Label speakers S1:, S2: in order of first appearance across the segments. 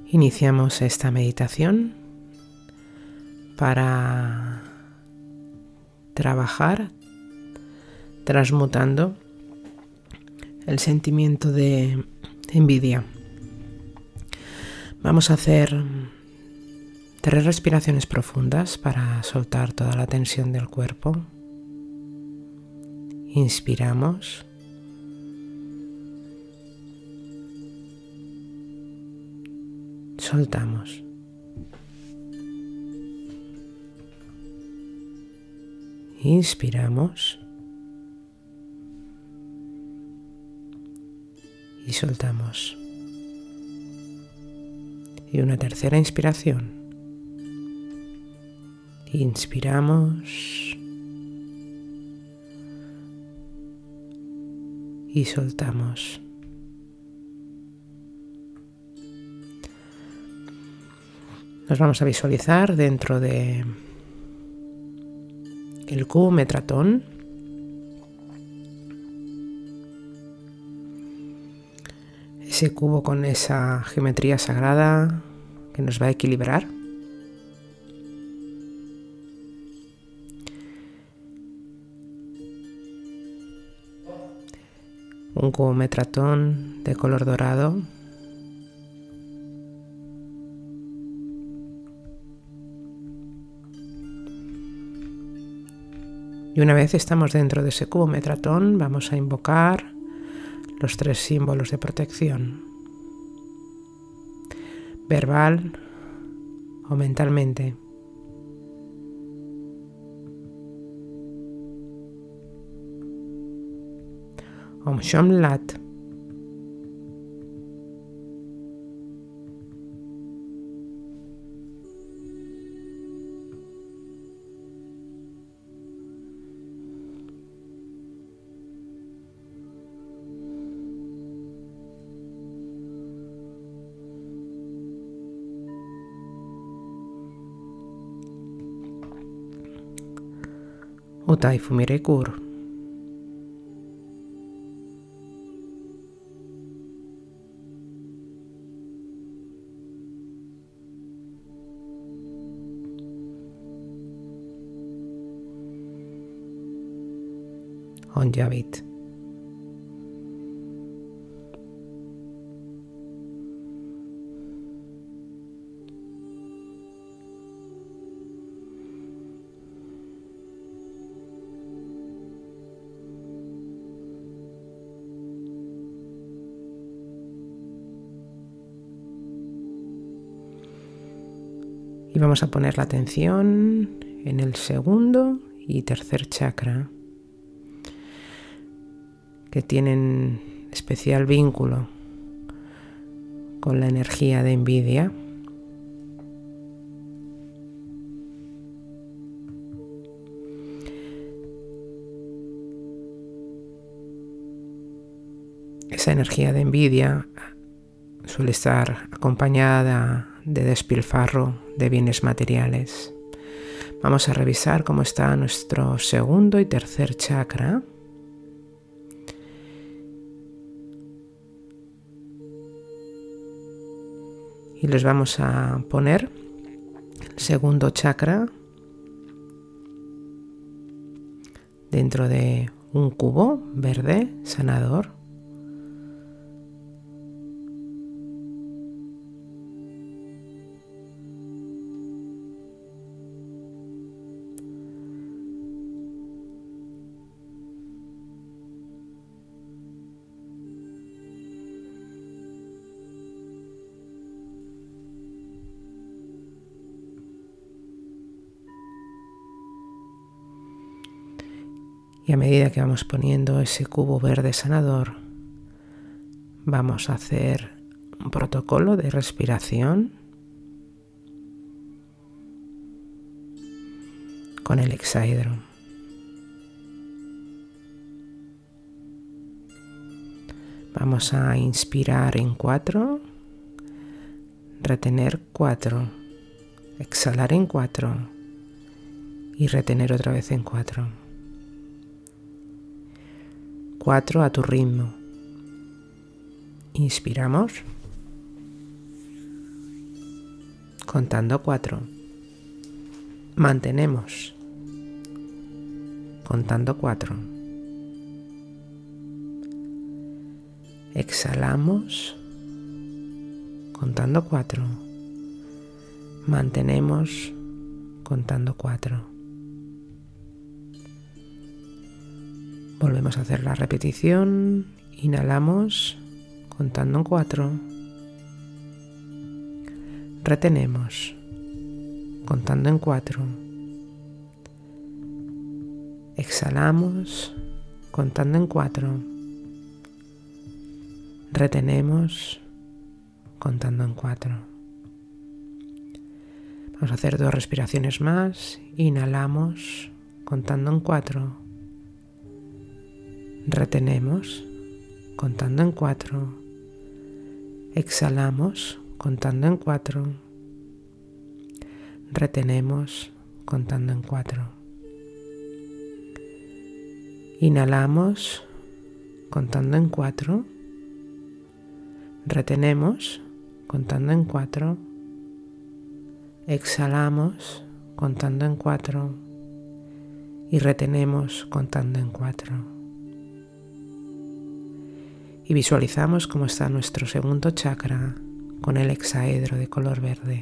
S1: Iniciamos esta meditación para trabajar transmutando el sentimiento de envidia. Vamos a hacer 3 respiraciones profundas para soltar toda la tensión del cuerpo. Inspiramos. Soltamos. Inspiramos. Y soltamos. Y una tercera inspiración. Inspiramos. Y soltamos. Nos vamos a visualizar dentro de el cubo Metratón. Ese cubo con esa geometría sagrada que nos va a equilibrar. Un cubo Metratón de color dorado. Y una vez estamos dentro de ese cubo Metratón, vamos a invocar los 3 símbolos de protección, verbal o mentalmente. Om Shom Lat. Utai Fumirekur. Onjavit. Y vamos a poner la atención en el segundo y tercer chakra, que tienen especial vínculo con la energía de envidia. Esa energía de envidia suele estar acompañada de despilfarro de bienes materiales. Vamos a revisar cómo está nuestro segundo y tercer chakra. Y les vamos a poner el segundo chakra dentro de un cubo verde sanador. Y a medida que vamos poniendo ese cubo verde sanador, vamos a hacer un protocolo de respiración con el hexaedro. Vamos a inspirar en 4, retener 4, exhalar en 4 y retener otra vez en 4. 4 a tu ritmo. Inspiramos. contando 4. Mantenemos, contando 4. Exhalamos, contando 4. Mantenemos, contando 4. Volvemos a hacer la repetición. Inhalamos, contando en 4. Retenemos, contando en 4. Exhalamos, contando en 4. Retenemos, contando en 4. Vamos a hacer 2 respiraciones más. Inhalamos, contando en 4. Retenemos, contando en 4. Exhalamos, contando en 4. Retenemos, contando en 4. Inhalamos, contando en 4. Retenemos, contando en 4. Exhalamos, contando en 4. Y retenemos, contando en 4. Y visualizamos cómo está nuestro segundo chakra con el hexaedro de color verde.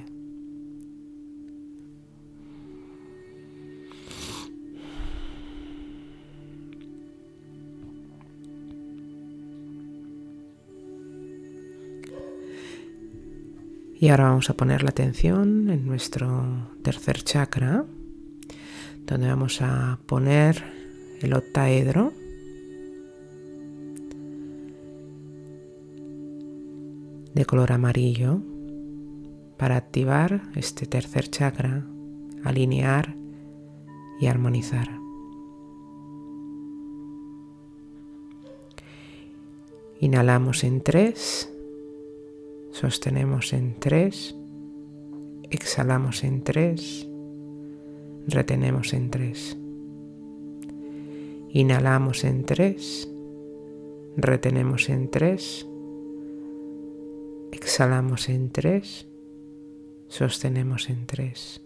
S1: Y ahora vamos a poner la atención en nuestro tercer chakra, donde vamos a poner el octaedro. De color amarillo para activar este tercer chakra, alinear y armonizar. Inhalamos en 3, sostenemos en 3, exhalamos en 3, retenemos en 3. Inhalamos en 3, retenemos en 3, exhalamos en 3, sostenemos en 3.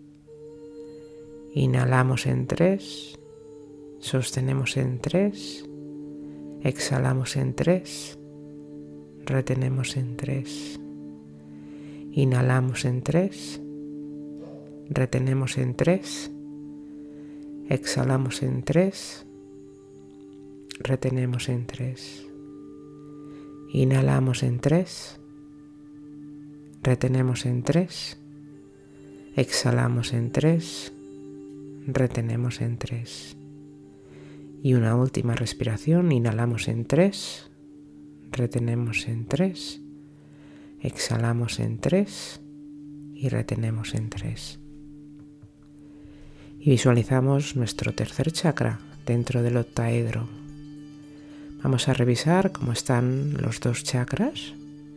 S1: Inhalamos en 3, sostenemos en 3, exhalamos en 3, retenemos en 3. Inhalamos en 3, retenemos en 3, exhalamos en 3, retenemos en 3. Inhalamos en 3, retenemos en 3, exhalamos en 3, retenemos en 3. Y una última respiración, inhalamos en 3, retenemos en 3, exhalamos en 3 y retenemos en 3. Y visualizamos nuestro tercer chakra dentro del octaedro. Vamos a revisar cómo están los 2 chakras.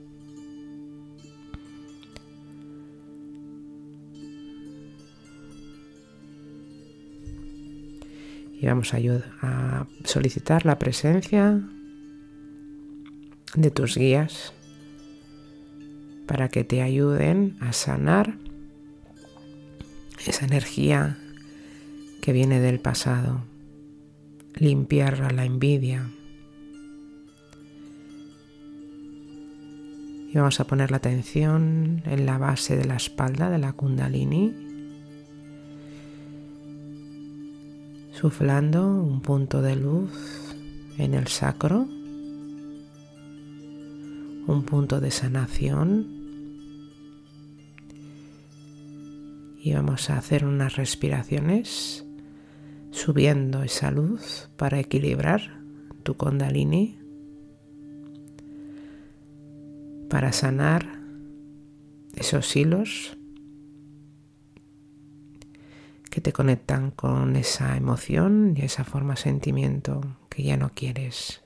S1: Y vamos a solicitar la presencia de tus guías para que te ayuden a sanar esa energía que viene del pasado, limpiar la envidia. Y vamos a poner la atención en la base de la espalda de la Kundalini, suflando un punto de luz en el sacro, un punto de sanación. Y vamos a hacer unas respiraciones subiendo esa luz para equilibrar tu Kundalini, para sanar esos hilos que te conectan con esa emoción y esa forma de sentimiento que ya no quieres.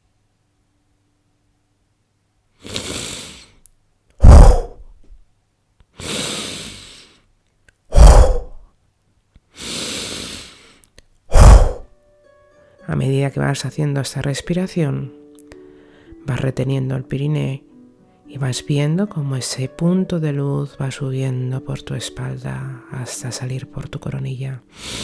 S1: A medida que vas haciendo esta respiración, vas reteniendo el perineo Y vas viendo cómo ese punto de luz va subiendo por tu espalda hasta salir por tu coronilla.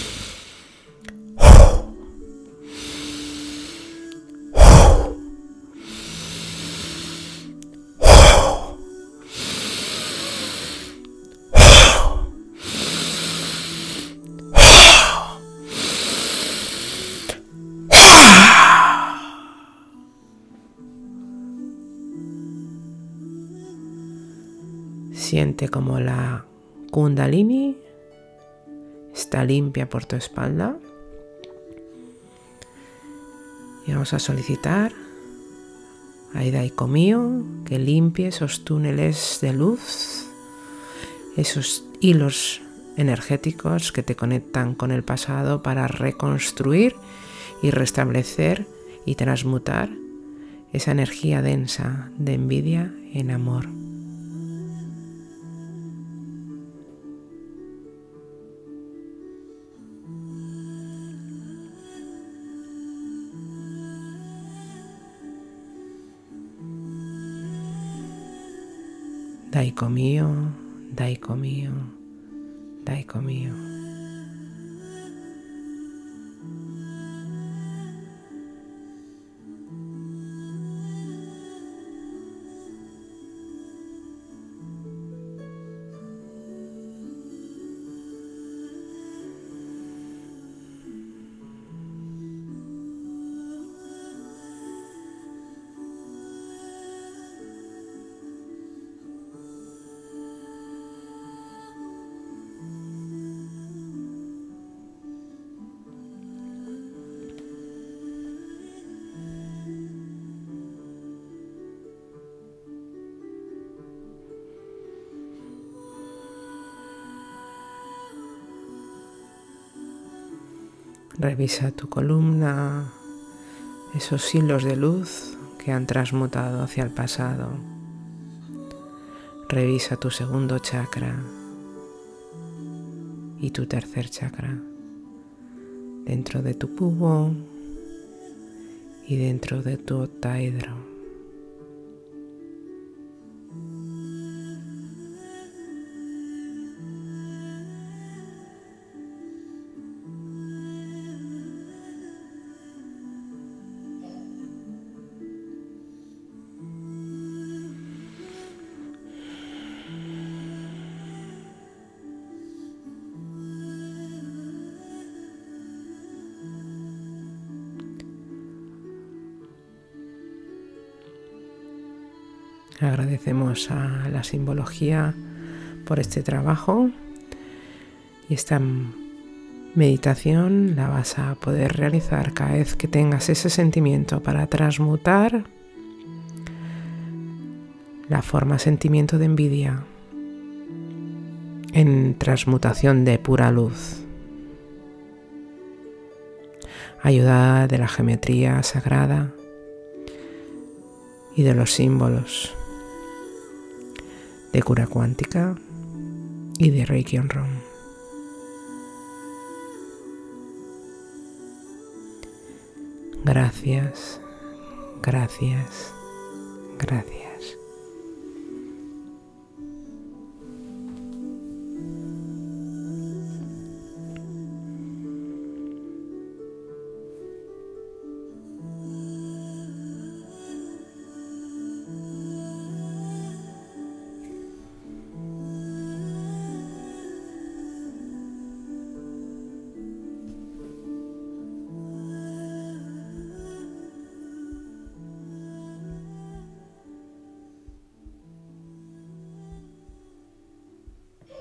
S1: Siente como la Kundalini está limpia por tu espalda. Y vamos a solicitar a Idaiko mío que limpie esos túneles de luz, esos hilos energéticos que te conectan con el pasado para reconstruir y restablecer y transmutar esa energía densa de envidia en amor. Daiko mío, Daiko mío, Daiko mío. Revisa tu columna, esos hilos de luz que han transmutado hacia el pasado. Revisa tu segundo chakra y tu tercer chakra dentro de tu cubo y dentro de tu octaedro. Agradecemos a la simbología por este trabajo y esta meditación la vas a poder realizar cada vez que tengas ese sentimiento para transmutar la forma sentimiento de envidia en transmutación de pura luz. Ayuda de la geometría sagrada y de los símbolos de cura cuántica y de Reiki on Ron. Gracias, gracias, gracias.